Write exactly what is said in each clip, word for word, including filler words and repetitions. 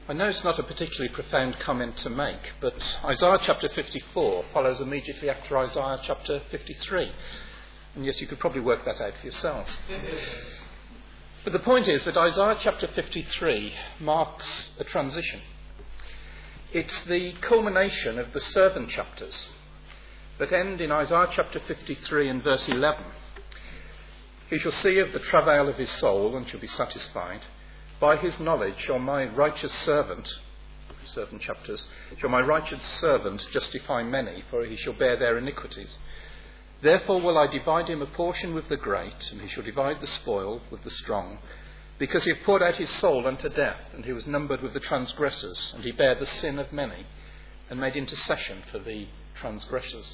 I know it's not a particularly profound comment to make, but Isaiah chapter fifty-four follows immediately after Isaiah chapter fifty-three. And yes, you could probably work that out for yourselves. But the point is that Isaiah chapter fifty-three marks a transition. It's the culmination of the servant chapters that end in Isaiah chapter fifty-three and verse eleven. He shall see of the travail of his soul and shall be satisfied. By his knowledge shall my righteous servant, certain chapters, shall my righteous servant justify many, for he shall bear their iniquities. Therefore will I divide him a portion with the great, and he shall divide the spoil with the strong, because he hath poured out his soul unto death, and he was numbered with the transgressors, and he bare the sin of many, and made intercession for the transgressors.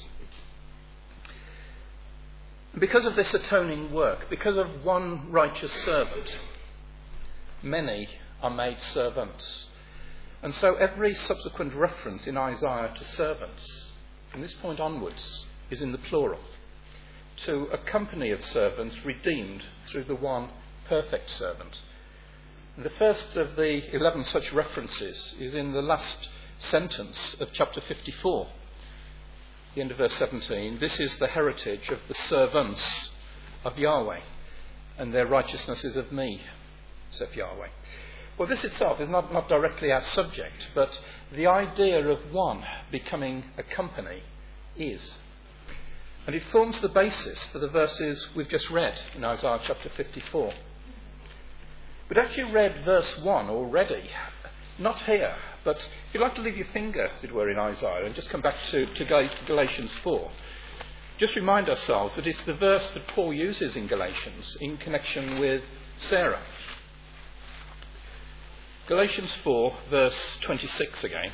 And because of this atoning work, because of one righteous servant, many are made servants. And so every subsequent reference in Isaiah to servants, from this point onwards, is in the plural, to a company of servants redeemed through the one perfect servant. And the first of the eleven such references is in the last sentence of chapter fifty-four, the end of verse seventeen. This is the heritage of the servants of Yahweh, and their righteousness is of me, saith Yahweh. Well, this itself is not, not directly our subject, but the idea of one becoming a company is. And it forms the basis for the verses we've just read in Isaiah chapter fifty-four. We'd actually read verse one already, not here, but if you'd like to leave your finger, as it were, in Isaiah and just come back to, to Galatians four, just remind ourselves that it's the verse that Paul uses in Galatians in connection with Sarah. Galatians four, verse twenty-six again.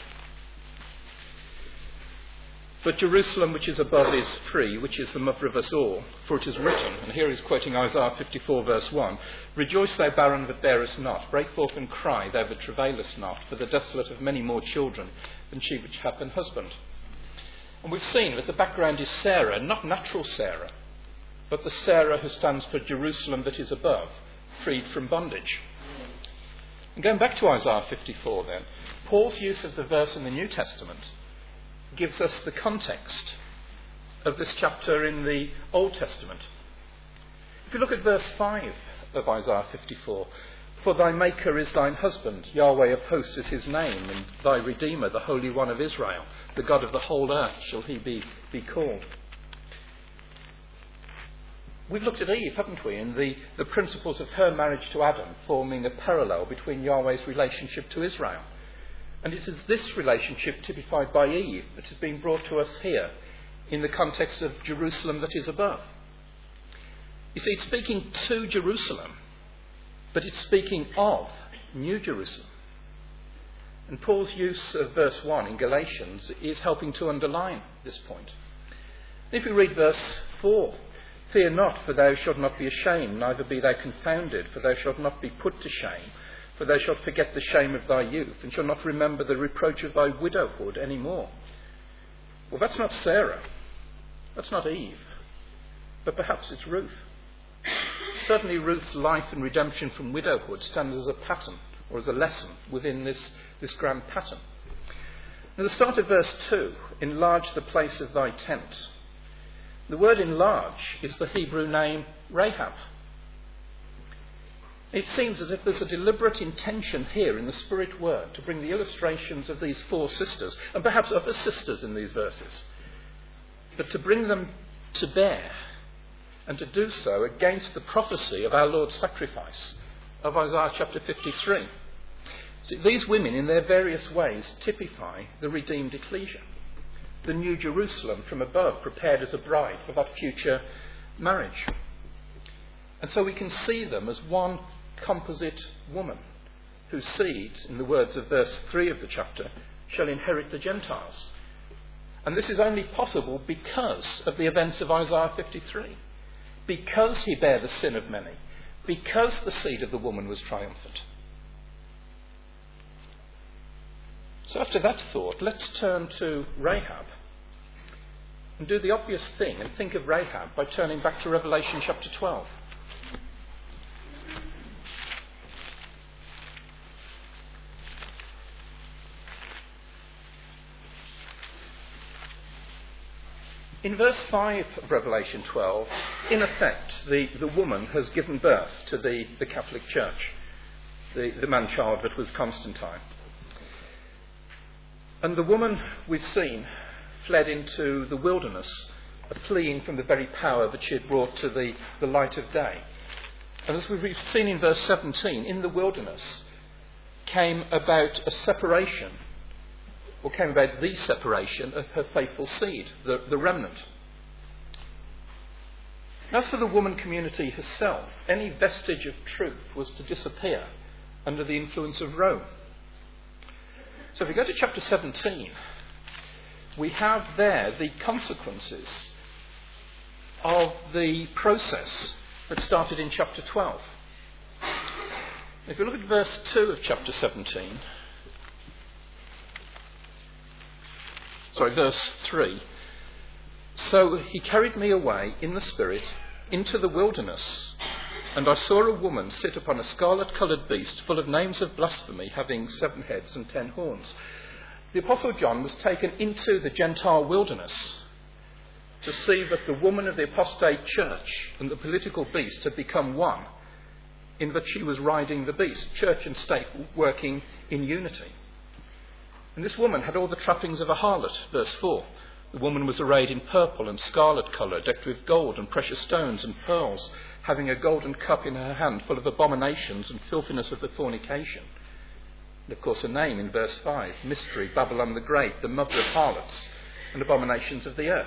But Jerusalem, which is above, is free, which is the mother of us all. For it is written, and here he's quoting Isaiah fifty-four, verse one, Rejoice, thou barren that bearest not. Break forth and cry, thou that travailest not. For the desolate have many more children than she which hath an husband. And we've seen that the background is Sarah, not natural Sarah, but the Sarah who stands for Jerusalem that is above, freed from bondage. And going back to Isaiah fifty-four then, Paul's use of the verse in the New Testament gives us the context of this chapter in the Old Testament. If you look at verse five of Isaiah fifty-four, For thy Maker is thine husband, Yahweh of hosts is his name, and thy Redeemer, the Holy One of Israel, the God of the whole earth shall he be, be called. We've looked at Eve, haven't we, and the, the principles of her marriage to Adam forming a parallel between Yahweh's relationship to Israel. And it is this relationship typified by Eve that has been brought to us here in the context of Jerusalem that is above. You see, it's speaking to Jerusalem, but it's speaking of New Jerusalem. And Paul's use of verse one in Galatians is helping to underline this point. If you read verse four, Fear not, for thou shalt not be ashamed, neither be thou confounded, for thou shalt not be put to shame. For thou shalt forget the shame of thy youth, and shalt not remember the reproach of thy widowhood any more. Well, that's not Sarah. That's not Eve. But perhaps it's Ruth. Certainly Ruth's life and redemption from widowhood stands as a pattern, or as a lesson within this, this grand pattern. At the start of verse two, enlarge the place of thy tent. The word enlarge is the Hebrew name Rahab. It seems as if there's a deliberate intention here in the Spirit word to bring the illustrations of these four sisters, and perhaps other sisters in these verses, but to bring them to bear, and to do so against the prophecy of our Lord's sacrifice of Isaiah chapter fifty-three. See, these women in their various ways typify the redeemed ecclesia, the New Jerusalem from above, prepared as a bride for that future marriage. And so we can see them as one composite woman, whose seed, in the words of verse three of the chapter, shall inherit the Gentiles. And this is only possible because of the events of Isaiah fifty-three, because he bare the sin of many, because the seed of the woman was triumphant. So after that thought, let's turn to Rahab and do the obvious thing and think of Rahab by turning back to Revelation chapter twelve. In verse five of Revelation twelve, in effect, the, the woman has given birth to the, the Catholic Church, the, the man-child that was Constantine. And the woman, we've seen, fled into the wilderness, fleeing from the very power that she had brought to the, the light of day. And as we've seen in verse seventeen, in the wilderness came about a separation, or came about the separation of her faithful seed, the, the remnant. As for the woman community herself, any vestige of truth was to disappear under the influence of Rome. So if we go to chapter seventeen, we have there the consequences of the process that started in chapter twelve. If you look at verse two of chapter seventeen, sorry, verse three. So he carried me away in the spirit into the wilderness, and I saw a woman sit upon a scarlet-coloured beast full of names of blasphemy, having seven heads and ten horns. The Apostle John was taken into the Gentile wilderness to see that the woman of the apostate church and the political beast had become one, in that she was riding the beast, church and state working in unity. And this woman had all the trappings of a harlot, verse four. The woman was arrayed in purple and scarlet colour, decked with gold and precious stones and pearls, having a golden cup in her hand full of abominations and filthiness of the fornication. And of course her name in verse five, Mystery, Babylon the Great, the mother of harlots and abominations of the earth.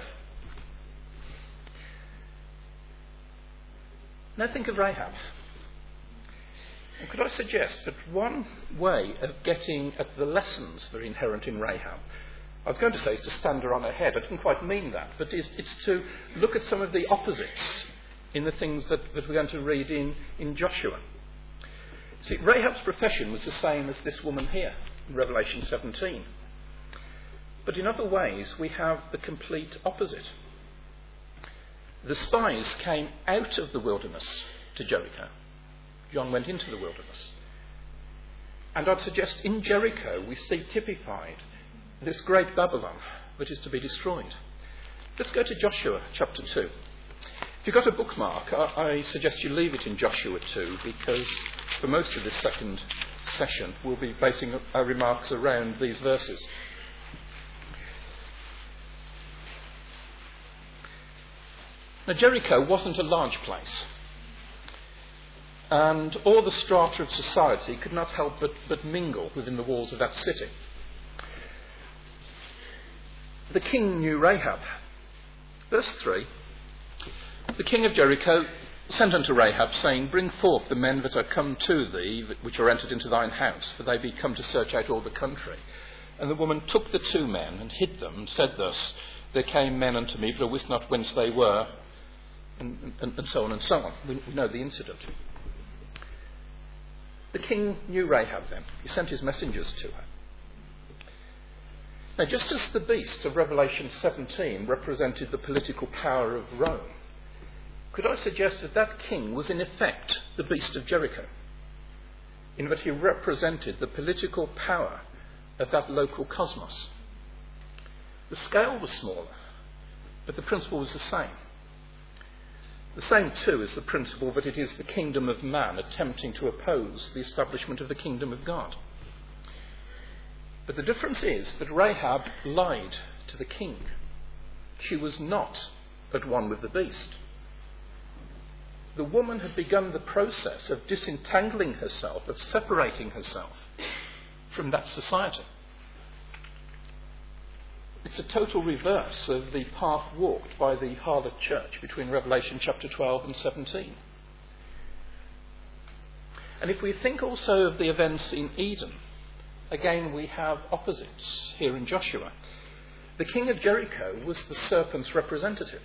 Now think of Rahab. And could I suggest that one way of getting at the lessons that are inherent in Rahab, I was going to say is to stand her on her head. I didn't quite mean that, but it's, it's to look at some of the opposites in the things that, that we're going to read in, in Joshua. See, Rahab's profession was the same as this woman here in Revelation seventeen. But in other ways, we have the complete opposite. The spies came out of the wilderness to Jericho. John went into the wilderness. And I'd suggest in Jericho we see typified this great Babylon that is to be destroyed. Let's go to Joshua chapter two. If you've got a bookmark, I, I suggest you leave it in Joshua two, because for most of this second session we'll be basing our remarks around these verses. Now, Jericho wasn't a large place, and all the strata of society could not help but, but mingle within the walls of that city. The king knew Rahab. Verse three. The king of Jericho sent unto Rahab, saying, Bring forth the men that are come to thee, which are entered into thine house, for they be come to search out all the country. And the woman took the two men and hid them, and said thus, There came men unto me, but I wist not whence they were, and, and, and so on and so on. We, we know the incident. The king knew Rahab then. He sent his messengers to her. Now, just as the beast of Revelation seventeen represented the political power of Rome, could I suggest that that king was in effect the beast of Jericho, in that he represented the political power of that local cosmos? The scale was smaller, but the principle was the same. The same, too, is the principle that it is the kingdom of man attempting to oppose the establishment of the kingdom of God. But the difference is that Rahab lied to the king. She was not at one with the beast. The woman had begun the process of disentangling herself, of separating herself from that society. It's a total reverse of the path walked by the harlot church between Revelation chapter twelve and seventeen. And if we think also of the events in Eden, again we have opposites here in Joshua. The king of Jericho was the serpent's representative.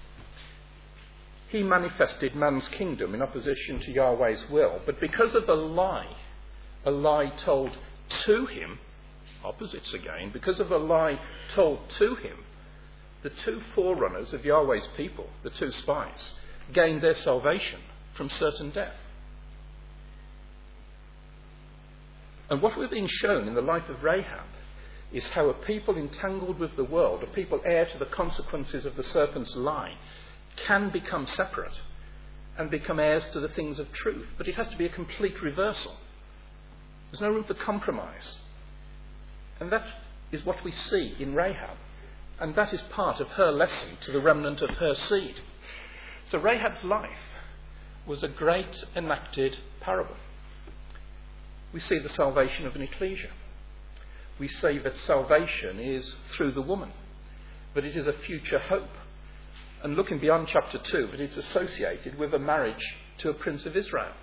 He manifested man's kingdom in opposition to Yahweh's will, but because of a lie, a lie told to him, opposites again, because of a lie told to him, the two forerunners of Yahweh's people, the two spies, gained their salvation from certain death. And what we're being shown in the life of Rahab is how a people entangled with the world, a people heir to the consequences of the serpent's lie, can become separate and become heirs to the things of truth. But it has to be a complete reversal. There's no room for compromise. And that is what we see in Rahab. And that is part of her lesson to the remnant of her seed. So Rahab's life was a great enacted parable. We see the salvation of an ecclesia. We say that salvation is through the woman, but it is a future hope. And looking beyond chapter two, that it's associated with a marriage to a prince of Israel.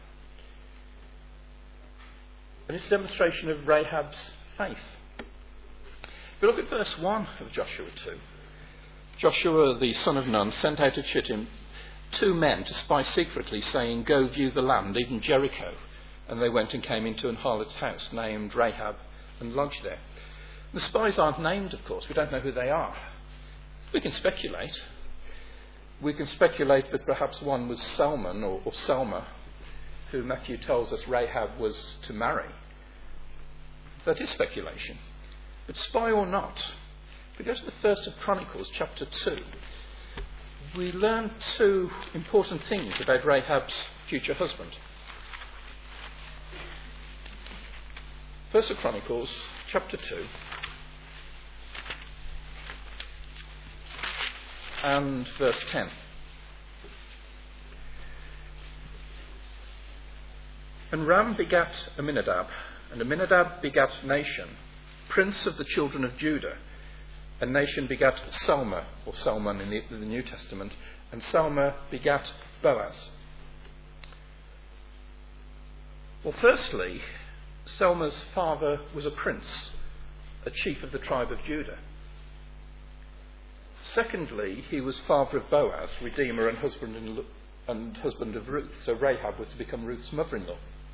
And it's a demonstration of Rahab's faith. If you look at verse one of Joshua two, Joshua the son of Nun sent out to Shittim two men to spy secretly, saying, "Go view the land, even Jericho." And they went and came into an harlot's house named Rahab and lodged there. The spies aren't named, of course. We don't know who they are. We can speculate. We can speculate that perhaps one was Salmon or, or Salma, who Matthew tells us Rahab was to marry. That is speculation. But spy or not, if we go to the first of Chronicles, chapter two, we learn two important things about Rahab's future husband. First of Chronicles, chapter two, and verse ten. And Ram begat Aminadab, and Aminadab begat Nahshon, prince of the children of Judah. And Nahshon begat Salma, or Salmon in the, in the New Testament, and Salma begat Boaz. Well, firstly, Salma's father was a prince, a chief of the tribe of Judah. Secondly, he was father of Boaz, redeemer and husband, in, and husband of Ruth. So Rahab was to become Ruth's mother-in-law.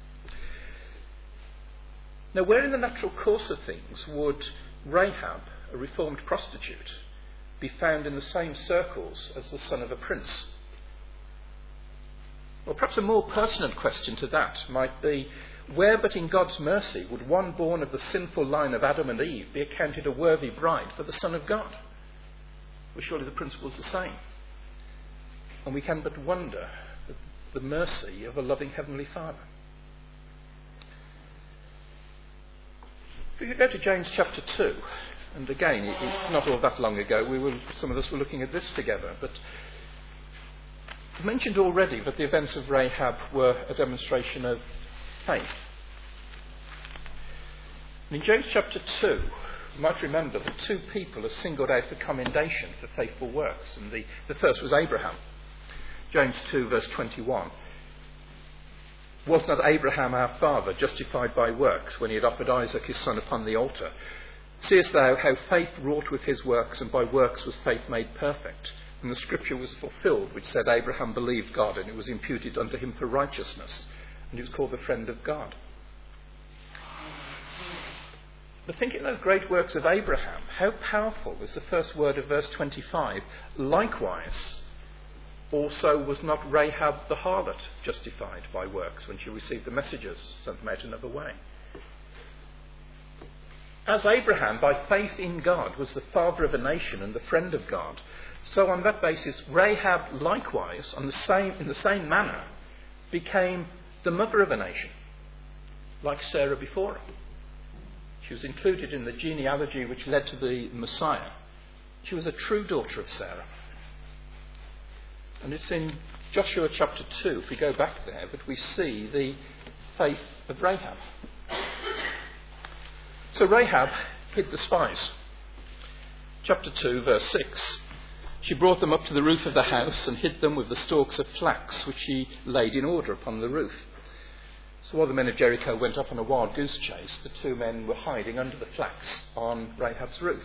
Now, where in the natural course of things would Rahab, a reformed prostitute, be found in the same circles as the son of a prince? Well, perhaps a more pertinent question to that might be, where but in God's mercy would one born of the sinful line of Adam and Eve be accounted a worthy bride for the Son of God? Well, surely the principle is the same. And we can but wonder at the mercy of a loving Heavenly Father. If we could go to James chapter two, and again, it's not all that long ago, we were, some of us were looking at this together, but I've mentioned already that the events of Rahab were a demonstration of faith. In James chapter two, you might remember that two people are singled out for commendation for faithful works, and the, the first was Abraham. James two, verse twenty-one. Was not Abraham our father justified by works when he had offered Isaac his son upon the altar? Seest thou how faith wrought with his works, and by works was faith made perfect? And the scripture was fulfilled, which said, Abraham believed God, and it was imputed unto him for righteousness, and he was called the friend of God. But thinking of those great works of Abraham, how powerful was the first word of verse twenty-five? Likewise, also was not Rahab the harlot justified by works when she received the messages sent them out another way? As Abraham, by faith in God, was the father of a nation and the friend of God, so on that basis, Rahab likewise, on the same, in the same manner, became the mother of a nation, like Sarah before her. She was included in the genealogy which led to the Messiah. She was a true daughter of Sarah. And it's in Joshua chapter two, if we go back there, that we see the faith of Rahab. So Rahab hid the spies. Chapter two, verse six. She brought them up to the roof of the house and hid them with the stalks of flax, which she laid in order upon the roof. So while the men of Jericho went up on a wild goose chase, the two men were hiding under the flax on Rahab's roof.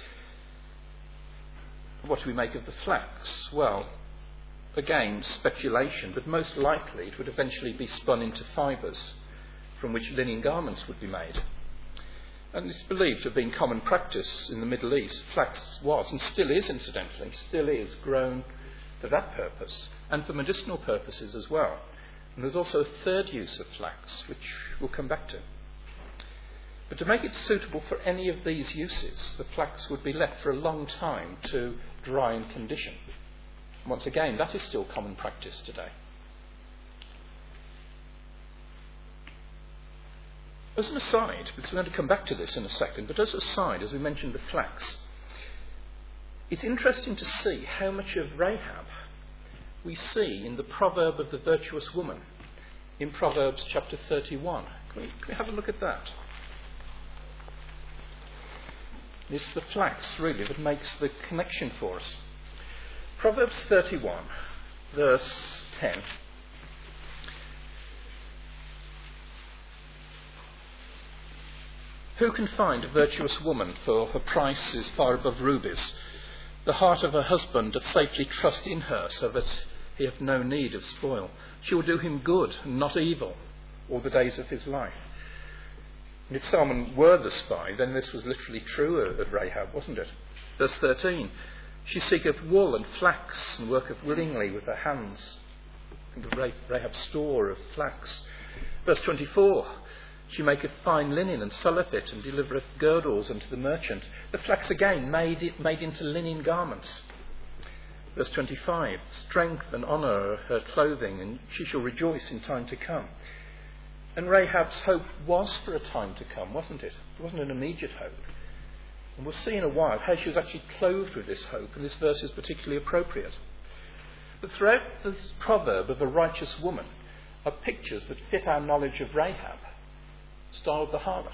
What do we make of the flax? Well, again, speculation, but most likely it would eventually be spun into fibres from which linen garments would be made. And it's believed to have been common practice in the Middle East. Flax was, and still is incidentally, still is grown for that purpose, and for medicinal purposes as well. And there's also a third use of flax, which we'll come back to. But to make it suitable for any of these uses, the flax would be left for a long time to dry and condition. Once again, that is still common practice today. As an aside, because we're going to come back to this in a second, but as an aside, as we mentioned the flax, it's interesting to see how much of Rahab we see in the proverb of the virtuous woman in Proverbs chapter thirty-one. Can we, can we have a look at that? It's the flax, really, that makes the connection for us. Proverbs thirty-one, verse ten. Who can find a virtuous woman, for her price is far above rubies? The heart of her husband doth safely trust in her, so that he have no need of spoil. She will do him good, and not evil, all the days of his life. And if Salmon were the spy, then this was literally true of Rahab, wasn't it? Verse thirteen, she seeketh wool and flax, and worketh willingly with her hands. Think of Rahab's store of flax. Verse twenty-four, she maketh fine linen, and selleth it, and delivereth girdles unto the merchant. The flax again made it made into linen garments. Verse twenty-five, strength and honour are her clothing, and she shall rejoice in time to come. And Rahab's hope was for a time to come, wasn't it? It wasn't an immediate hope. And we'll see in a while how she was actually clothed with this hope, and this verse is particularly appropriate. But throughout this proverb of a righteous woman are pictures that fit our knowledge of Rahab, styled the harlot.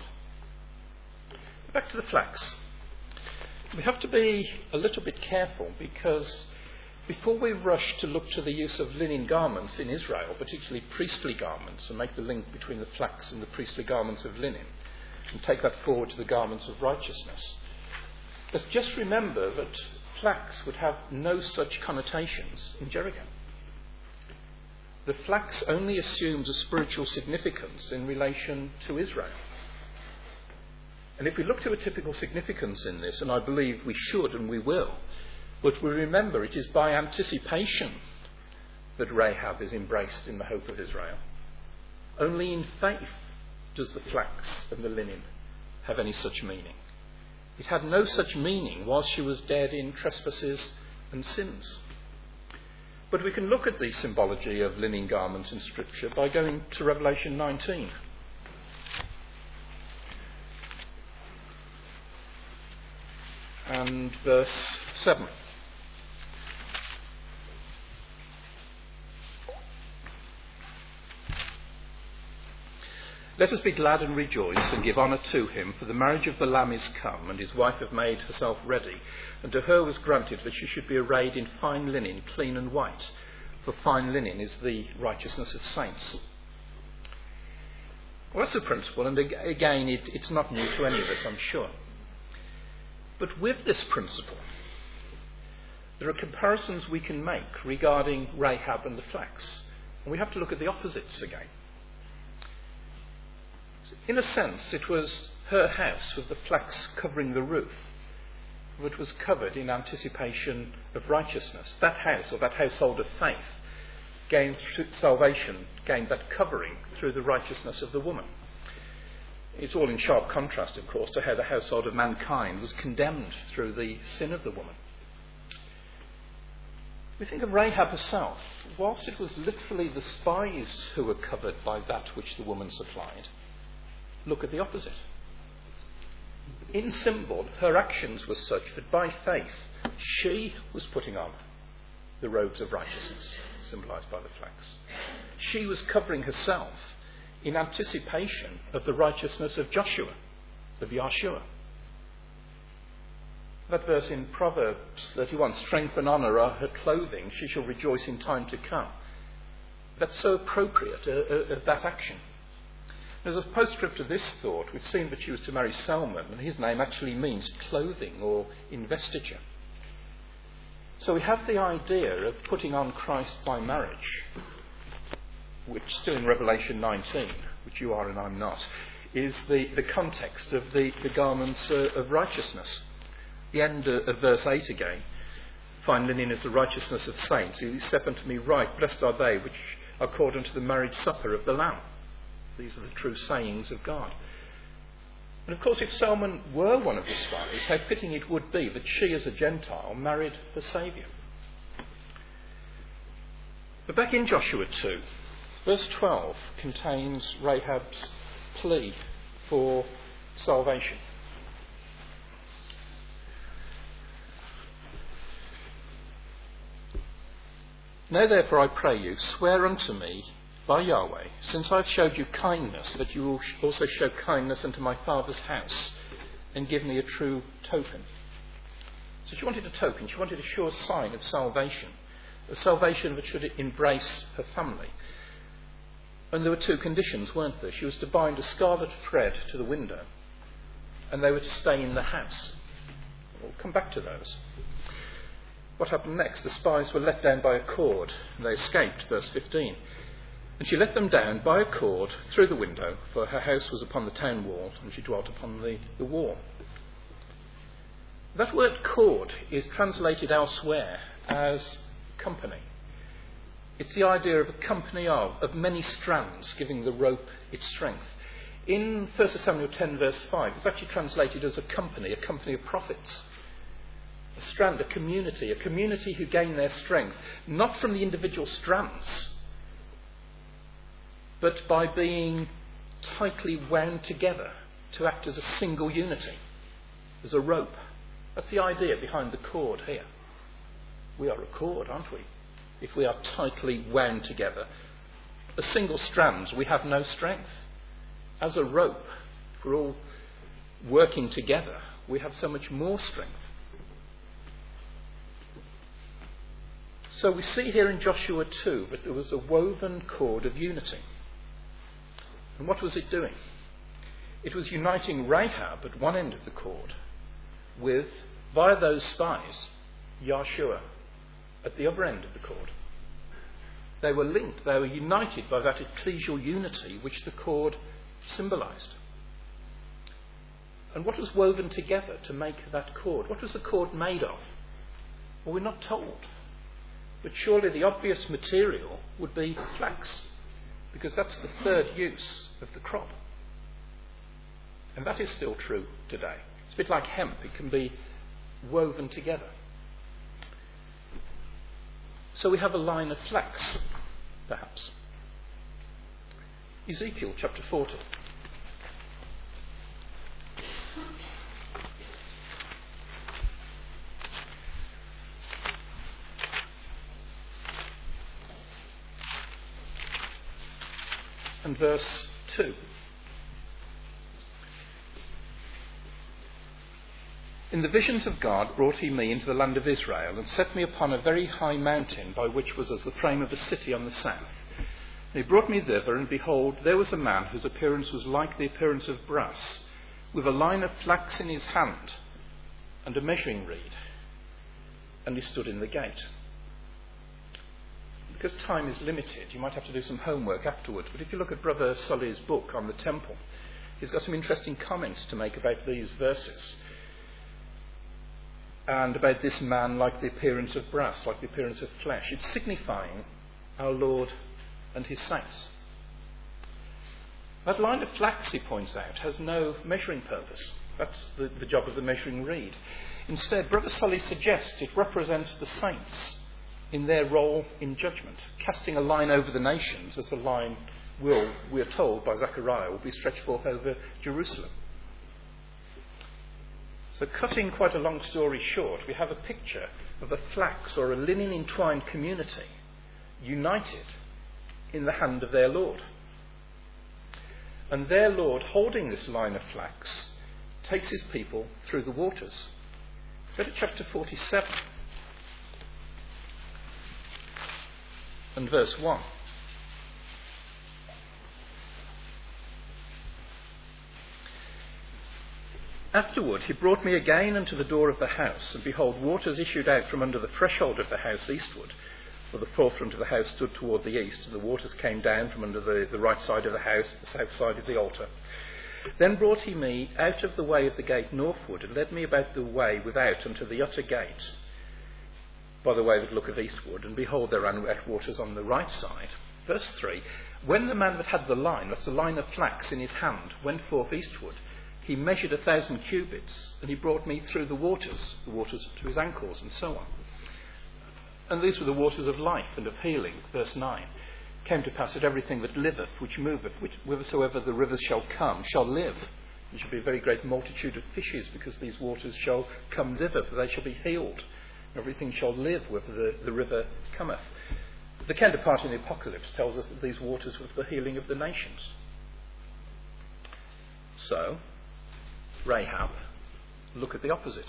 Back to the flax. We have to be a little bit careful, because before we rush to look to the use of linen garments in Israel, particularly priestly garments, and make the link between the flax and the priestly garments of linen, and take that forward to the garments of righteousness, let's just remember that flax would have no such connotations in Jericho. The flax only assumes a spiritual significance in relation to Israel. And if we look to a typical significance in this, and I believe we should and we will, but we remember it is by anticipation that Rahab is embraced in the hope of Israel. Only in faith does the flax and the linen have any such meaning. It had no such meaning while she was dead in trespasses and sins. But we can look at the symbology of linen garments in Scripture by going to Revelation nineteen. And verse seven. Let us be glad and rejoice and give honour to him, for the marriage of the Lamb is come, and his wife hath made herself ready. And to her was granted that she should be arrayed in fine linen, clean and white, for fine linen is the righteousness of saints. Well, that's a principle, and again, it, it's not new to any of us, I'm sure. But with this principle, there are comparisons we can make regarding Rahab and the flax, and we have to look at the opposites again. In a sense, it was her house with the flax covering the roof, which was covered in anticipation of righteousness. That house, or that household of faith, gained salvation, gained that covering through the righteousness of the woman. It's all in sharp contrast, of course, to how the household of mankind was condemned through the sin of the woman. We think of Rahab herself. Whilst it was literally the spies who were covered by that which the woman supplied, look at the opposite. In symbol, her actions were such that by faith she was putting on the robes of righteousness, symbolised by the flax. She was covering herself in anticipation of the righteousness of Joshua, of Yahshua. That verse in Proverbs thirty-one, strength and honour are her clothing, she shall rejoice in time to come. That's so appropriate of uh, uh, that action. As a postscript to this thought, we've seen that she was to marry Salmon, and his name actually means clothing or investiture. So we have the idea of putting on Christ by marriage, which still in Revelation nineteen, which you are and I'm not, is the, the context of the, the garments uh, of righteousness. The end uh, of verse eight again, fine linen is the righteousness of saints. He said unto me, right, blessed are they which are called unto the marriage supper of the Lamb. These are the true sayings of God. And of course, if Salmon were one of the spies, how fitting it would be that she, as a Gentile, married the Saviour. But back in Joshua two, verse twelve contains Rahab's plea for salvation. Now therefore I pray you, swear unto me by Yahweh, since I have showed you kindness, that you will also show kindness unto my father's house, and give me a true token. So she wanted a token, she wanted a sure sign of salvation, a salvation that should embrace her family. And there were two conditions, weren't there? She was to bind a scarlet thread to the window, and they were to stay in the house. We'll come back to those. What happened next? The spies were let down by a cord, and they escaped, verse fifteen. And she let them down by a cord through the window, for her house was upon the town wall, and she dwelt upon the, the wall. That word cord is translated elsewhere as company. It's the idea of a company of, of many strands, giving the rope its strength. In First Samuel ten, verse five, it's actually translated as a company, a company of prophets. A strand, a community, a community who gain their strength, not from the individual strands, but by being tightly wound together to act as a single unity, as a rope. That's the idea behind the cord here. We are a cord, aren't we? If we are tightly wound together. As single strands, we have no strength. As a rope, if we're all working together, we have so much more strength. So we see here in Joshua two that there was a woven cord of unity. And what was it doing? It was uniting Rahab at one end of the cord with, via those spies, Yahshua at the other end of the cord. They were linked, they were united by that ecclesial unity which the cord symbolised. And what was woven together to make that cord? What was the cord made of? Well, we're not told. But surely the obvious material would be flax, because that's the third use of the crop. And that is still true today. It's a bit like hemp, it can be woven together. So we have a line of flax, perhaps. Ezekiel chapter forty. And verse two. In the visions of God brought he me into the land of Israel, and set me upon a very high mountain, by which was as the frame of a city on the south. And he brought me thither, and behold, there was a man whose appearance was like the appearance of brass, with a line of flax in his hand, and a measuring reed. And he stood in the gate. Because time is limited, you might have to do some homework afterwards. But if you look at Brother Sully's book on the temple, he's got some interesting comments to make about these verses. And about this man like the appearance of brass, like the appearance of flesh. It's signifying our Lord and his saints. That line of flax, he points out, has no measuring purpose. That's the, the job of the measuring reed. Instead, Brother Sully suggests it represents the saints in their role in judgment, casting a line over the nations, as the line will, we are told by Zechariah, will be stretched forth over Jerusalem. So cutting quite a long story short, we have a picture of a flax or a linen entwined community united in the hand of their Lord. And their Lord, holding this line of flax, takes his people through the waters. Go to chapter forty-seven. And verse one. Afterward he brought me again unto the door of the house, and behold, waters issued out from under the threshold of the house eastward. For the forefront of the house stood toward the east, and the waters came down from under the, the right side of the house, the south side of the altar. Then brought he me out of the way of the gate northward, and led me about the way without unto the utter gate, by the way that looketh eastward, and behold, there ran wet waters on the right side. Verse three, when the man that had the line, that's the line of flax in his hand, went forth eastward, He measured a thousand cubits, and he brought me through the waters, the waters to his ankles, and so on. And these were the waters of life and of healing, verse nine. Came to pass that everything that liveth, which moveth, which, whithersoever the rivers shall come, shall live. There shall be a very great multitude of fishes, because these waters shall come thither, for they shall be healed. Everything shall live, whether the, the river cometh. The counterpart in the Apocalypse tells us that these waters were for the healing of the nations. So, Rahab, look at the opposite.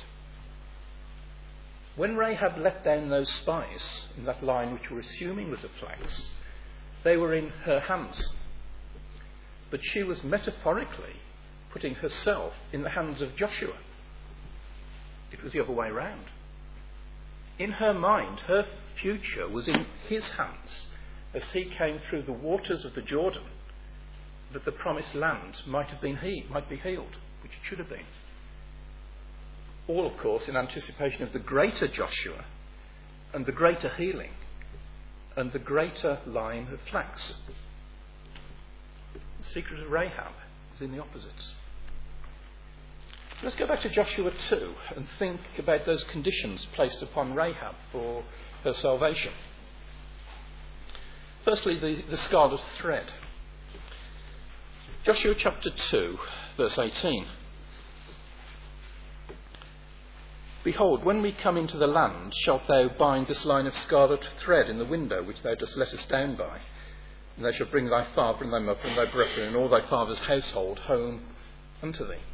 When Rahab let down those spies in that line which we're assuming was of flax, they were in her hands. But she was metaphorically putting herself in the hands of Joshua. It was the other way round. In her mind, her future was in his hands as he came through the waters of the Jordan, that the promised land might have been he, might be healed, which it should have been. All, of course, in anticipation of the greater Joshua and the greater healing and the greater line of flax. The secret of Rahab is in the opposites. Let's go back to Joshua two and think about those conditions placed upon Rahab for her salvation. Firstly, the, the scarlet thread. Joshua chapter two, verse eighteen. Behold, when we come into the land, shalt thou bind this line of scarlet thread in the window which thou dost let us down by. And thou shalt bring thy father and thy mother and thy brethren and all thy father's household home unto thee.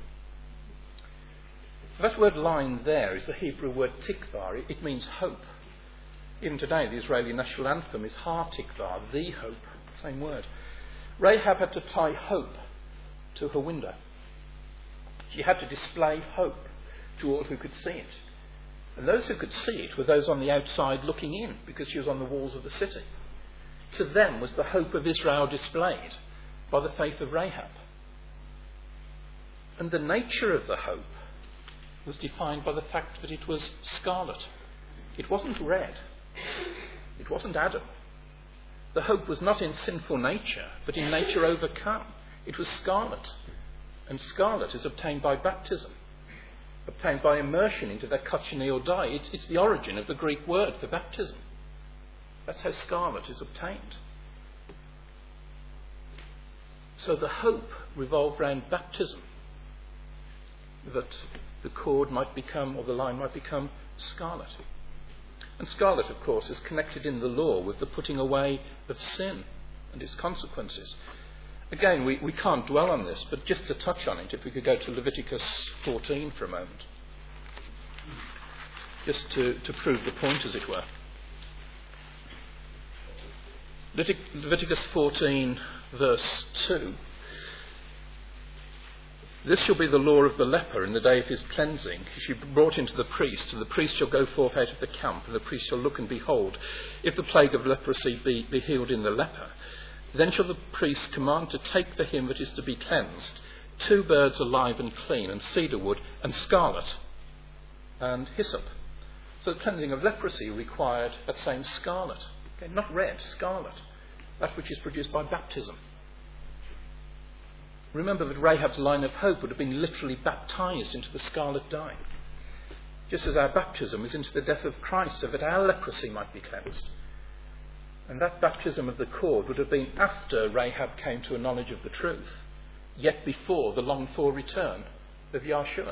That word line there is the Hebrew word tikvah. It means hope. Even today, the Israeli national anthem is Ha Tikvah, the hope, same word. Rahab had to tie hope to her window. She had to display hope to all who could see it. And those who could see it were those on the outside looking in, because she was on the walls of the city. To them was the hope of Israel displayed by the faith of Rahab. And the nature of the hope was defined by the fact that it was scarlet. It wasn't red. It wasn't Adam. The hope was not in sinful nature, but in nature overcome. It was scarlet. And scarlet is obtained by baptism, obtained by immersion into their kachani or dye. It's, it's the origin of the Greek word for baptism. That's how scarlet is obtained. So the hope revolved around baptism, that the cord might become, or the line might become, scarlet. And scarlet, of course, is connected in the law with the putting away of sin and its consequences. Again, we, we can't dwell on this, but just to touch on it, if we could go to Leviticus fourteen for a moment, just to, to prove the point, as it were. Leviticus fourteen, verse two. This shall be the law of the leper in the day of his cleansing. He shall be brought into the priest, and the priest shall go forth out of the camp, and the priest shall look and behold, if the plague of leprosy be, be healed in the leper. Then shall the priest command to take for him that is to be cleansed two birds alive and clean, and cedar wood, and scarlet, and hyssop. So the cleansing of leprosy required that same scarlet. Okay, not red, scarlet. That which is produced by baptism. Remember that Rahab's line of hope would have been literally baptized into the scarlet dye. Just as our baptism is into the death of Christ, so that our leprosy might be cleansed. And that baptism of the cord would have been after Rahab came to a knowledge of the truth, yet before the longed-for return of Yahshua.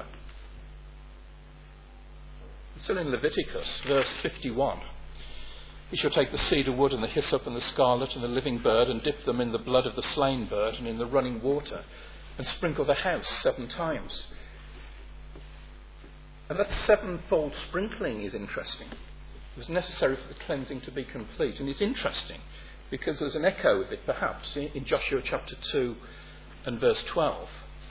Still in Leviticus, verse fifty-one. He shall take the cedar wood and the hyssop and the scarlet and the living bird and dip them in the blood of the slain bird and in the running water and sprinkle the house seven times. And that sevenfold sprinkling is interesting. It was necessary for the cleansing to be complete. And it's interesting because there's an echo of it perhaps in Joshua chapter two and verse twelve.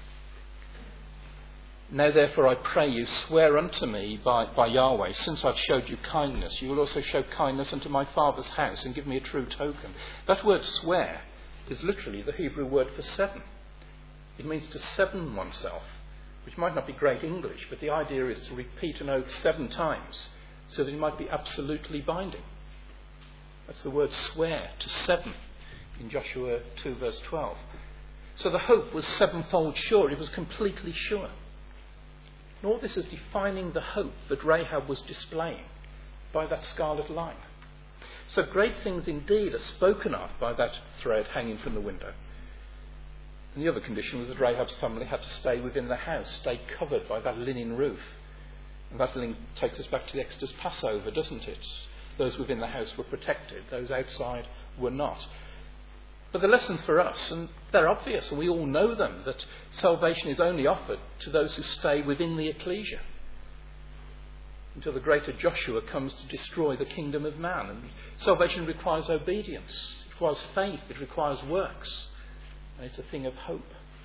Now therefore I pray you, swear unto me by, by Yahweh, since I've showed you kindness, you will also show kindness unto my father's house and give me a true token. That word swear is literally the Hebrew word for seven. It means to seven oneself, which might not be great English, but the idea is to repeat an oath seven times so that it might be absolutely binding. That's the word swear, to seven, in Joshua two verse twelve. So the hope was sevenfold sure. It was completely sure. And all this is defining the hope that Rahab was displaying by that scarlet line. So great things indeed are spoken of by that thread hanging from the window. And the other condition was that Rahab's family had to stay within the house, stay covered by that linen roof. And that link takes us back to the Exodus Passover, doesn't it? Those within the house were protected, those outside were not. But the lessons for us, and they're obvious, and we all know them, that salvation is only offered to those who stay within the ecclesia, until the greater Joshua comes to destroy the kingdom of man. And salvation requires obedience, it requires faith, it requires works, and it's a thing of hope.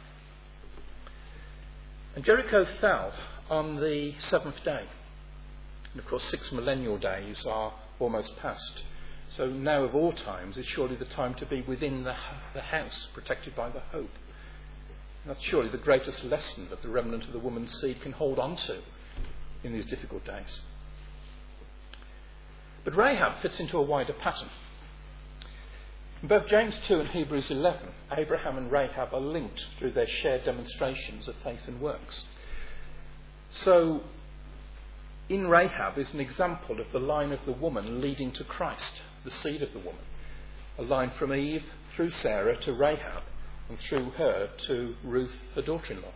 And Jericho fell on the seventh day. And of course, six millennial days are almost past. So now of all times is surely the time to be within the, the house, protected by the hope. And that's surely the greatest lesson that the remnant of the woman's seed can hold on to in these difficult days. But Rahab fits into a wider pattern. In both James two and Hebrews eleven, Abraham and Rahab are linked through their shared demonstrations of faith and works. So in Rahab is an example of the line of the woman leading to Christ, the seed of the woman. A line from Eve through Sarah to Rahab, and through her to Ruth, her daughter-in-law.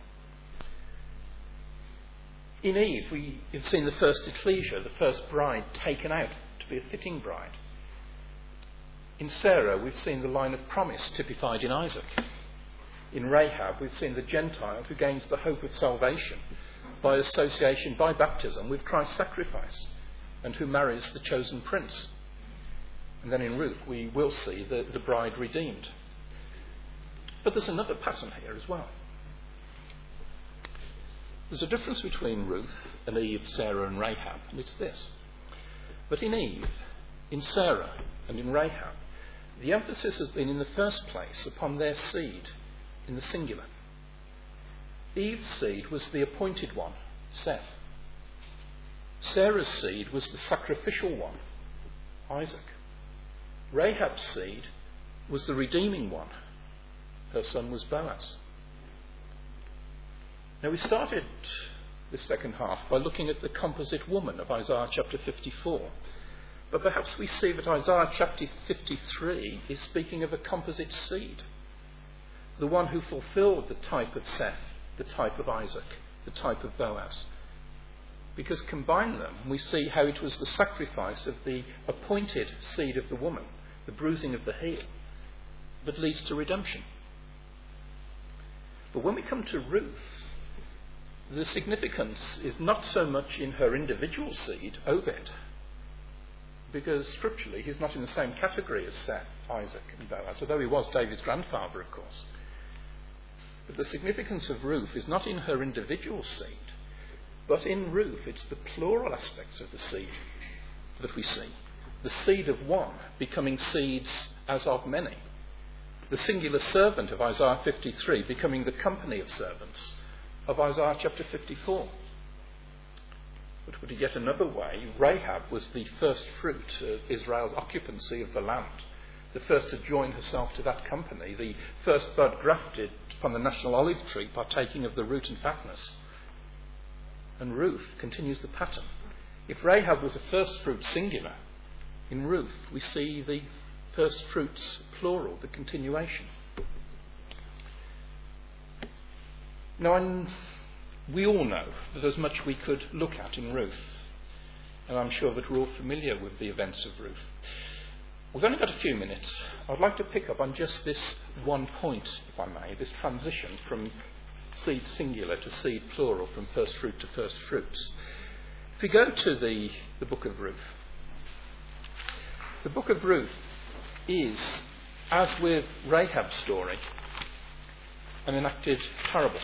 In Eve, we have seen the first ecclesia, the first bride taken out to be a fitting bride. In Sarah, we've seen the line of promise typified in Isaac. In Rahab, we've seen the Gentile who gains the hope of salvation by association, by baptism, with Christ's sacrifice, and who marries the chosen prince. And then in Ruth, we will see the, the bride redeemed. But there's another pattern here as well. There's a difference between Ruth and Eve, Sarah and Rahab, and it's this. But in Eve, in Sarah and in Rahab, the emphasis has been in the first place upon their seed in the singular. Eve's seed was the appointed one, Seth. Sarah's seed was the sacrificial one, Isaac. Rahab's seed was the redeeming one. Her son was Boaz. Now we started this second half by looking at the composite woman of Isaiah chapter fifty-four. But perhaps we see that Isaiah chapter fifty-three is speaking of a composite seed. The one who fulfilled the type of Seth, the type of Isaac, the type of Boaz. Because combine them, we see how it was the sacrifice of the appointed seed of the woman, the bruising of the heel, that leads to redemption. But when we come to Ruth, the significance is not so much in her individual seed, Obed, because scripturally he's not in the same category as Seth, Isaac and Boaz, although he was David's grandfather, of course. But the significance of Ruth is not in her individual seed, but in Ruth it's the plural aspects of the seed that we see. The seed of one becoming seeds as of many. The singular servant of Isaiah fifty-three becoming the company of servants of Isaiah chapter fifty-four. But to put it yet another way, Rahab was the first fruit of Israel's occupancy of the land, the first to join herself to that company, the first bud grafted upon the national olive tree, partaking of the root and fatness. And Ruth continues the pattern. If Rahab was the first fruit singular, in Ruth we see the first fruits plural, the continuation. Now, I'm, we all know that there's much we could look at in Ruth, and I'm sure that we're all familiar with the events of Ruth. We've only got a few minutes. I'd like to pick up on just this one point, if I may, this transition from seed singular to seed plural, from first fruit to first fruits. If we go to the, the book of Ruth, the book of Ruth is, as with Rahab's story, an enacted parable.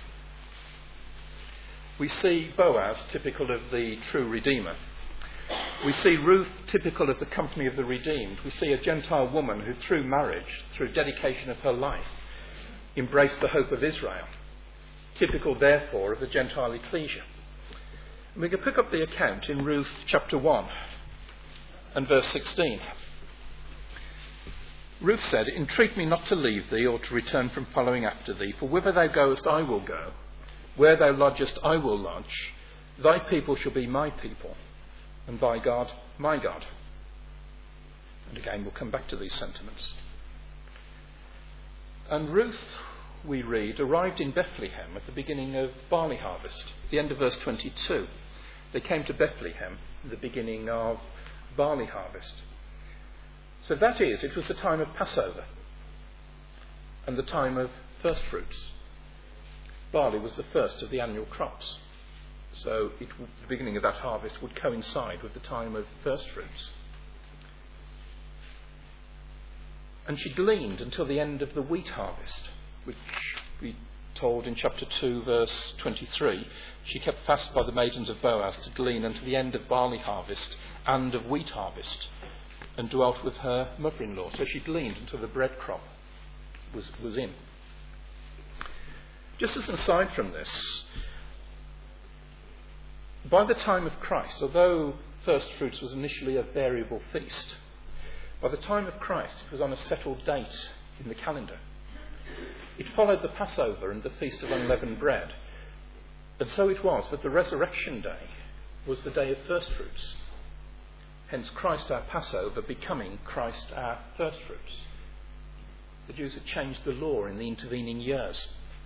We see Boaz, typical of the true Redeemer. We see Ruth, typical of the company of the redeemed. We see a Gentile woman who, through marriage, through dedication of her life, embraced the hope of Israel. Typical, therefore, of the Gentile ecclesia. And we can pick up the account in Ruth chapter one and verse sixteen. Ruth said, "Entreat me not to leave thee or to return from following after thee, for whither thou goest I will go, where thou lodgest I will lodge. Thy people shall be my people, and thy God my God." And again we'll come back to these sentiments. And Ruth, we read, arrived in Bethlehem at the beginning of barley harvest. At the end of verse twenty-two. They came to Bethlehem at the beginning of barley harvest. So that is, it was the time of Passover and the time of first fruits. Barley was the first of the annual crops. So it, the beginning of that harvest would coincide with the time of first fruits. And she gleaned until the end of the wheat harvest, which we told in chapter two, verse twenty-three. She kept fast by the maidens of Boaz to glean until the end of barley harvest and of wheat harvest, and dwelt with her mother-in-law. So she gleaned until the bread crop was, was in. Just as an aside from this, by the time of Christ, although first fruits was initially a variable feast, by the time of Christ it was on a settled date in the calendar. It followed the Passover and the Feast of Unleavened Bread. And so it was that the resurrection day was the day of first fruits. Hence Christ our Passover becoming Christ our first fruits. The Jews had changed the law in the intervening years.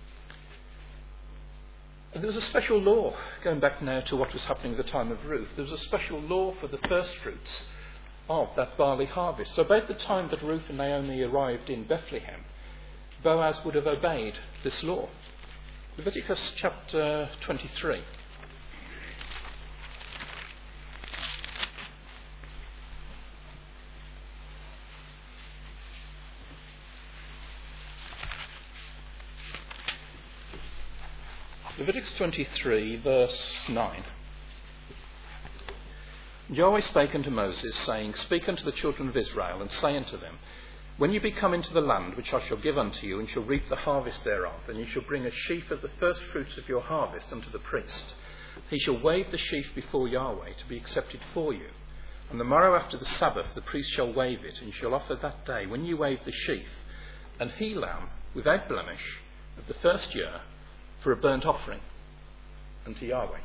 And there was a special law, going back now to what was happening at the time of Ruth, there was a special law for the first fruits of that barley harvest. So about the time that Ruth and Naomi arrived in Bethlehem, Boaz would have obeyed this law. Leviticus chapter twenty-three. Leviticus twenty-three, verse nine. Yahweh spake unto Moses, saying, Speak unto the children of Israel, and say unto them, When you be come into the land which I shall give unto you, and shall reap the harvest thereof, and you shall bring a sheaf of the first fruits of your harvest unto the priest. He shall wave the sheaf before Yahweh to be accepted for you. On the morrow after the Sabbath the priest shall wave it, and shall offer that day, when you wave the sheaf, an he lamb without blemish of the first year for a burnt offering unto Yahweh.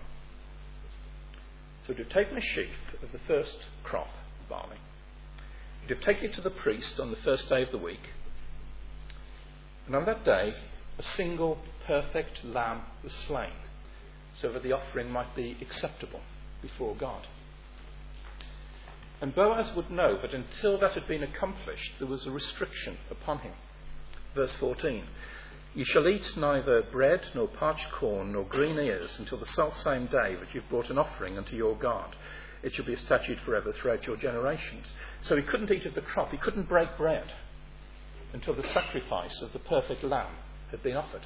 So to have taken a sheaf of the first crop of barley, you'd have taken it to the priest on the first day of the week, and on that day a single perfect lamb was slain, so that the offering might be acceptable before God. And Boaz would know that until that had been accomplished, there was a restriction upon him. Verse fourteen, You shall eat neither bread, nor parched corn, nor green ears, until the selfsame day that you've brought an offering unto your God. It shall be a statute forever throughout your generations. So he couldn't eat of the crop, he couldn't break bread until the sacrifice of the perfect lamb had been offered.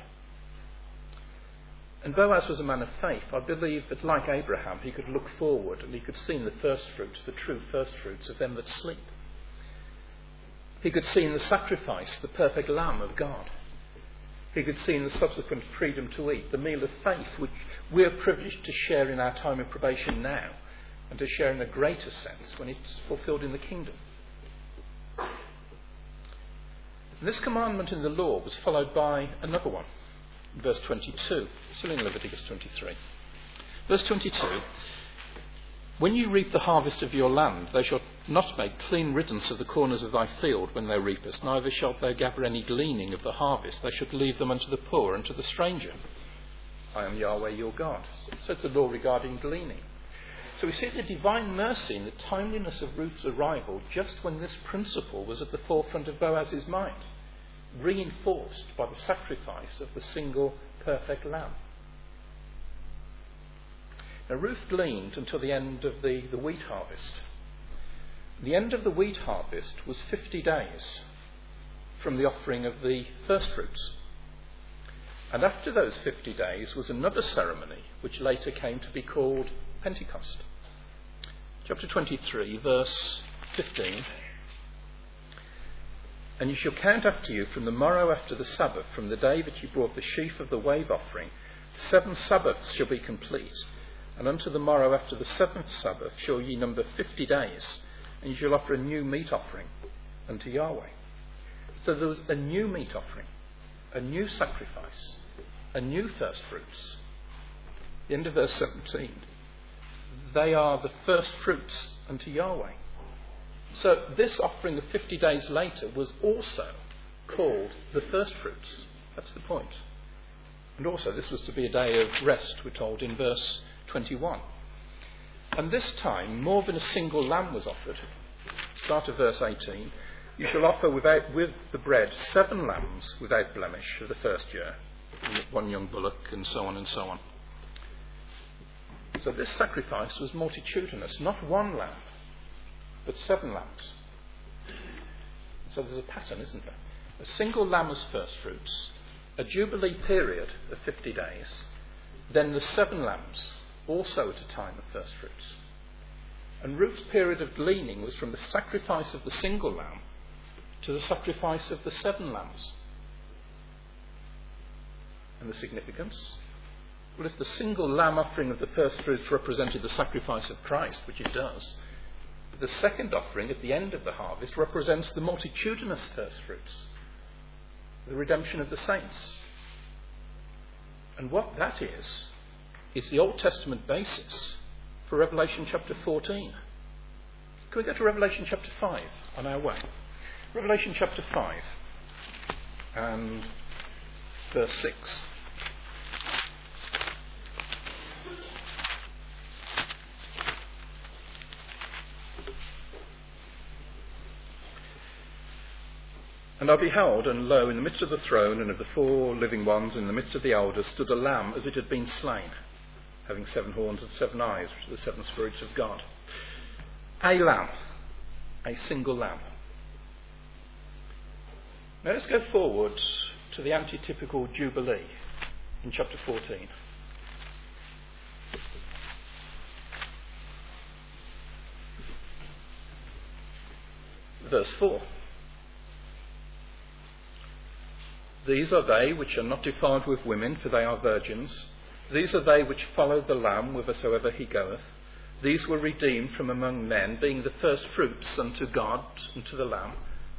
And Boaz was a man of faith. I believe that, like Abraham, he could look forward and he could see in the first fruits, the true first fruits of them that sleep. He could see in the sacrifice the perfect lamb of God. He could see in the subsequent freedom to eat the meal of faith, which we are privileged to share in our time of probation now, and to share in a greater sense when it's fulfilled in the kingdom. And this commandment in the law was followed by another one. Verse twenty-two, still in Leviticus twenty-three. Verse twenty-two, When you reap the harvest of your land, thou shalt not make clean riddance of the corners of thy field when thou reapest, neither shalt thou gather any gleaning of the harvest. Thou shalt leave them unto the poor and to the stranger. I am Yahweh your God. So it's the law regarding gleaning. So we see the divine mercy in the timeliness of Ruth's arrival just when this principle was at the forefront of Boaz's mind, reinforced by the sacrifice of the single perfect lamb. Now Ruth gleaned until the end of the, the wheat harvest. The end of the wheat harvest was fifty days from the offering of the first fruits. And after those fifty days was another ceremony which later came to be called Pentecost. Chapter twenty-three, verse fifteen. And you shall count after you from the morrow after the Sabbath, from the day that you brought the sheaf of the wave offering, seven Sabbaths shall be complete. And unto the morrow after the seventh Sabbath shall ye number fifty days, and ye shall offer a new meat offering unto Yahweh. So there was a new meat offering, a new sacrifice, a new first fruits. The end of verse seventeen. They are the first fruits unto Yahweh. So this offering of fifty days later was also called the first fruits. That's the point. And also this was to be a day of rest, we're told in verse twenty-one. And this time more than a single lamb was offered. Start of verse eighteen. You shall offer without, with the bread seven lambs without blemish of the first year, one young bullock, and so on and so on. So this sacrifice was multitudinous, not one lamb, but seven lambs. So there's a pattern, isn't there? A single lamb as first fruits, a jubilee period of fifty days, then the seven lambs, also at a time of first fruits. And Ruth's period of gleaning was from the sacrifice of the single lamb to the sacrifice of the seven lambs. And the significance? Well, if the single lamb offering of the first fruits represented the sacrifice of Christ, which it does, the second offering at the end of the harvest represents the multitudinous first fruits, the redemption of the saints. And what that is, is the Old Testament basis for Revelation chapter fourteen. Can we go to Revelation chapter five on our way? Revelation chapter five and verse six. And I beheld, and lo, in the midst of the throne and of the four living ones, in the midst of the elders, stood a lamb as it had been slain, having seven horns and seven eyes, which are the seven spirits of God. A lamb, a single lamb. Now let's go forward to the antitypical Jubilee in chapter fourteen. Verse four. These are they which are not defiled with women, for they are virgins. These are they which follow the Lamb whithersoever he goeth. These were redeemed from among men, being the first fruits unto God and to the Lamb.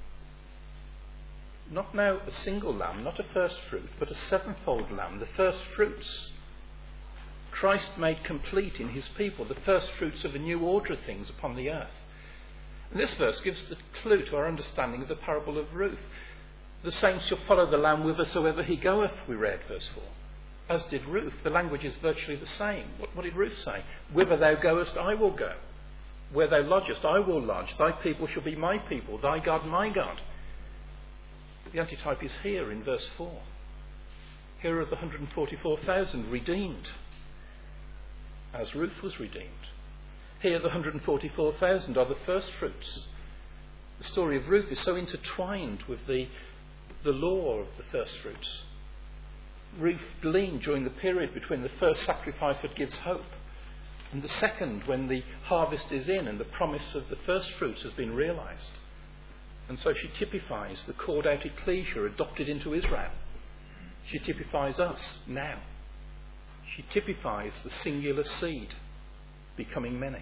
Not now a single lamb, not a first fruit, but a sevenfold lamb, the first fruits. Christ made complete in his people, the first fruits of a new order of things upon the earth. And this verse gives the clue to our understanding of the parable of Ruth. The saints shall follow the Lamb whithersoever he goeth, we read, verse four. As did Ruth. The language is virtually the same. What, what did Ruth say? Whither thou goest, I will go. Where thou lodgest, I will lodge. Thy people shall be my people, thy God my God. The antitype is here in verse four. Here are the one hundred forty-four thousand redeemed, as Ruth was redeemed. Here the one hundred forty-four thousand are the first fruits. The story of Ruth is so intertwined with the the law of the first fruits. Ruth gleaned during the period between the first sacrifice that gives hope and the second when the harvest is in and the promise of the first fruits has been realised. And so she typifies the called out ecclesia adopted into Israel. She typifies us now. She typifies the singular seed becoming many.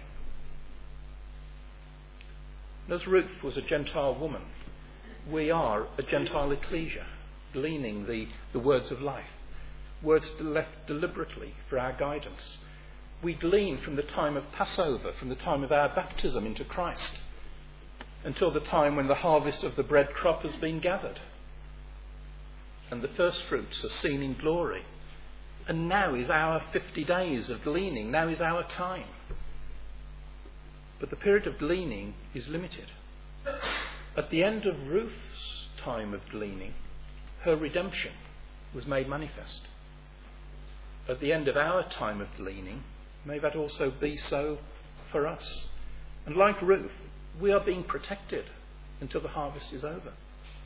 And as Ruth was a Gentile woman, we are a Gentile ecclesia, gleaning the, the words of life, words left deliberately for our guidance. We glean from the time of Passover, from the time of our baptism into Christ, until the time when the harvest of the bread crop has been gathered, and the first fruits are seen in glory. And now is our fifty days of gleaning, now is our time. But the period of gleaning is limited. At the end of Ruth's time of gleaning, her redemption was made manifest. At the end of our time of gleaning, may that also be so for us. And like Ruth, we are being protected until the harvest is over.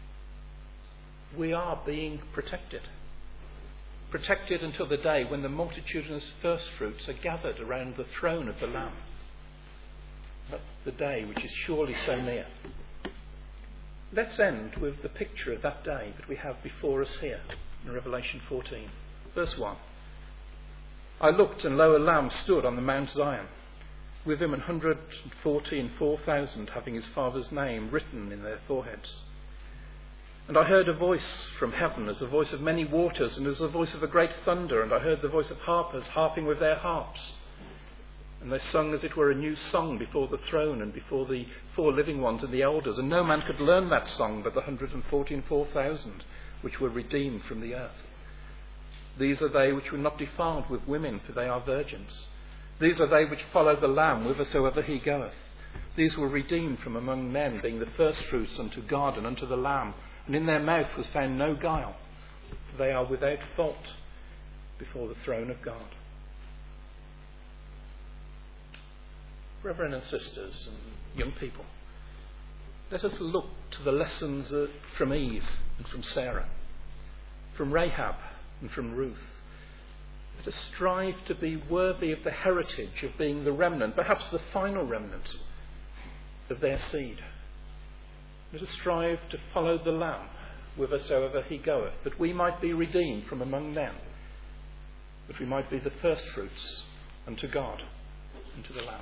We are being protected. Protected until the day when the multitudinous first fruits are gathered around the throne of the Lamb. That's the day which is surely so near. Let's end with the picture of that day that we have before us here in Revelation fourteen. Verse one. I looked, and lo, a lamb stood on the Mount Zion, with him one hundred forty and four thousand, having his father's name written in their foreheads. And I heard a voice from heaven as the voice of many waters and as the voice of a great thunder, and I heard the voice of harpers harping with their harps. And they sung as it were a new song before the throne and before the four living ones and the elders. And no man could learn that song but the one hundred forty and four thousand which were redeemed from the earth. These are they which were not defiled with women, for they are virgins. These are they which follow the Lamb whithersoever he goeth. These were redeemed from among men, being the firstfruits unto God and unto the Lamb. And in their mouth was found no guile, for they are without fault before the throne of God. Brethren and sisters and young people, let us look to the lessons uh, from Eve and from Sarah, from Rahab and from Ruth. Let us strive to be worthy of the heritage of being the remnant, perhaps the final remnant of their seed. Let us strive to follow the Lamb whithersoever he goeth, that we might be redeemed from among men, that we might be the firstfruits unto God and to the Lamb.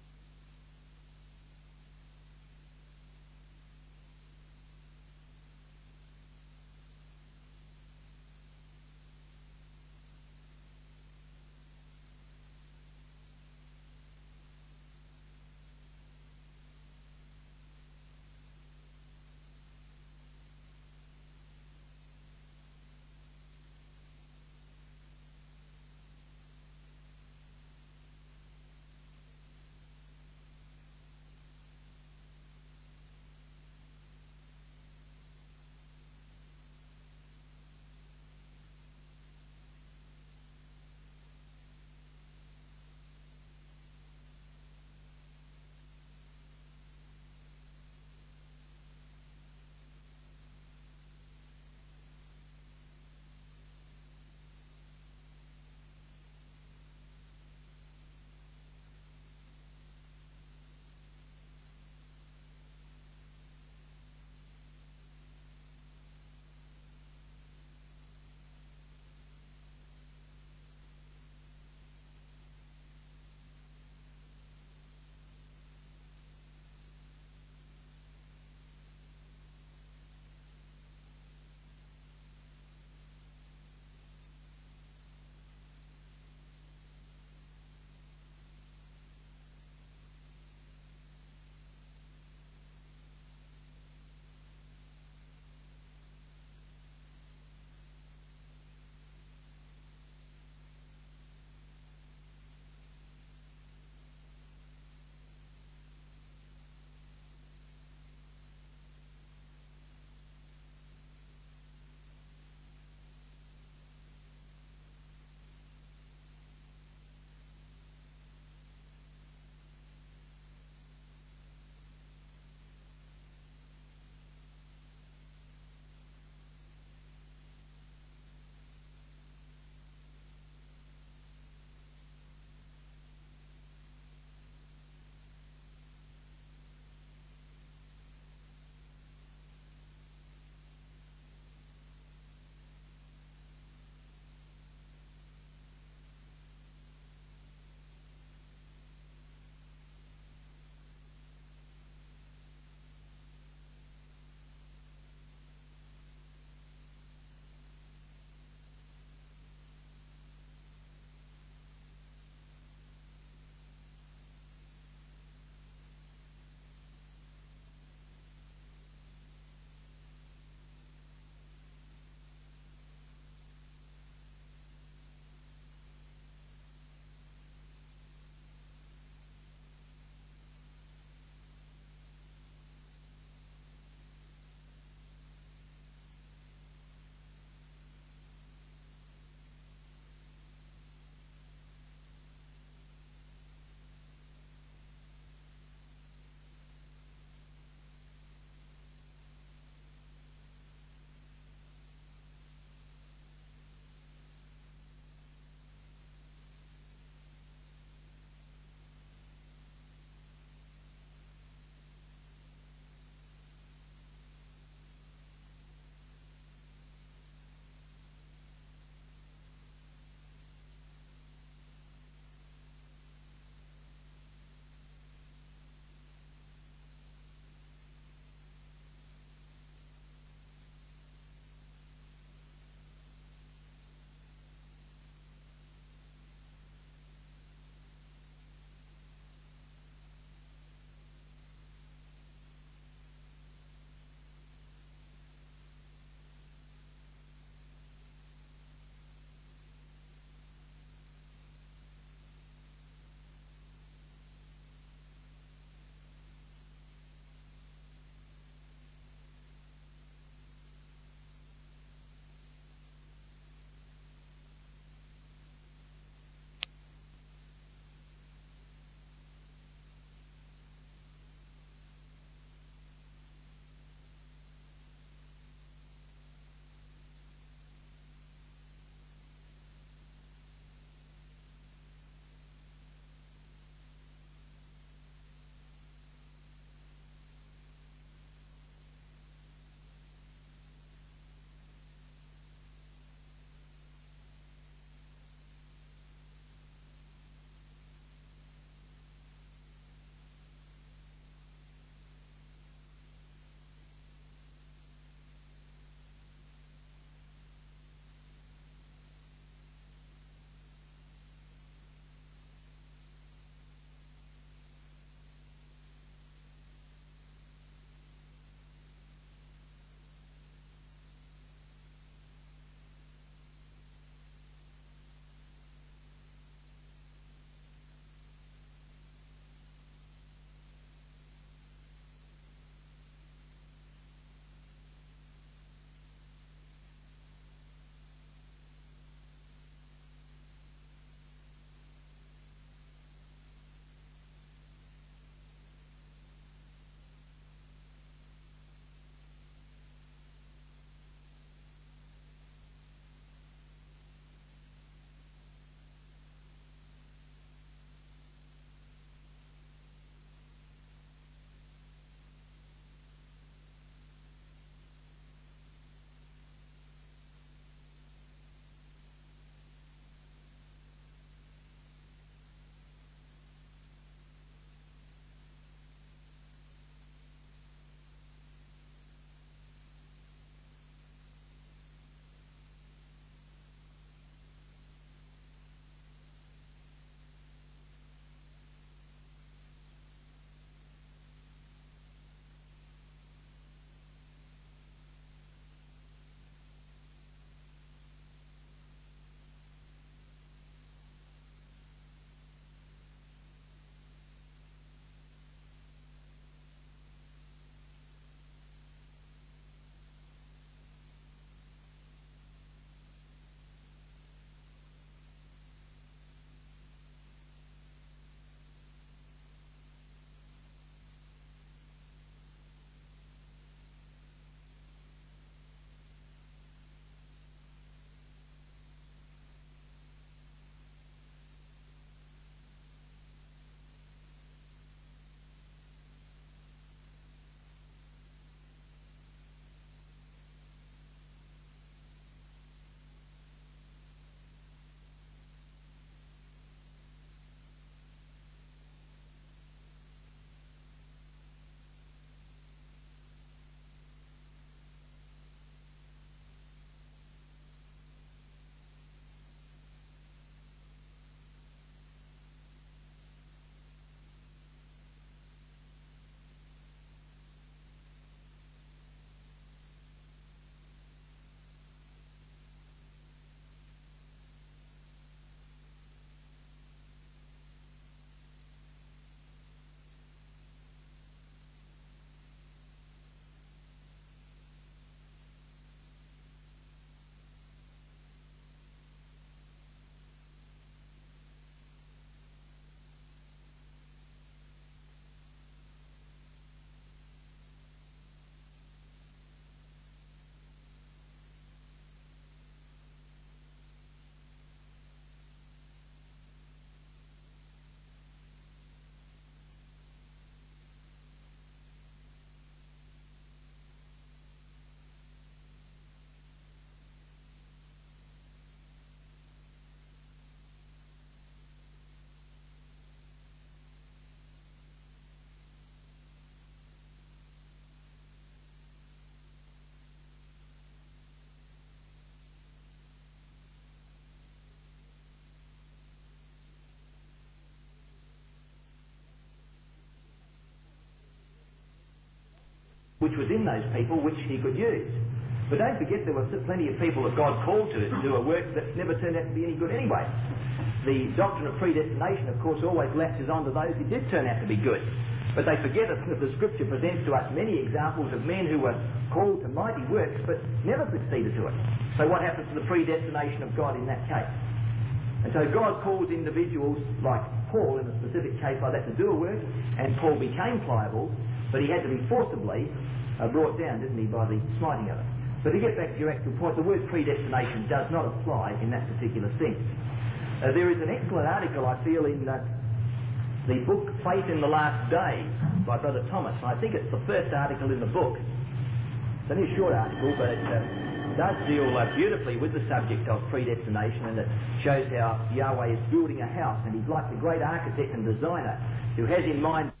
which was in those people which he could use. But don't forget there were plenty of people that God called to do a work that never turned out to be any good anyway. The doctrine of predestination, of course, always latches on to those who did turn out to be good. But they forget that the Scripture presents to us many examples of men who were called to mighty works but never succeeded to it. So what happens to the predestination of God in that case? And so God calls individuals like Paul in a specific case like that to do a work, and Paul became pliable, but he had to be forcibly uh, brought down, didn't he, by the smiting of it. But to get back to your actual point, the word predestination does not apply in that particular sense. Uh, there is an excellent article, I feel, in uh, the book Faith in the Last Days by Brother Thomas. I think it's the first article in the book. It's only a short article, but it uh, does deal uh, beautifully with the subject of predestination, and it shows how Yahweh is building a house, and he's like the great architect and designer who has in mind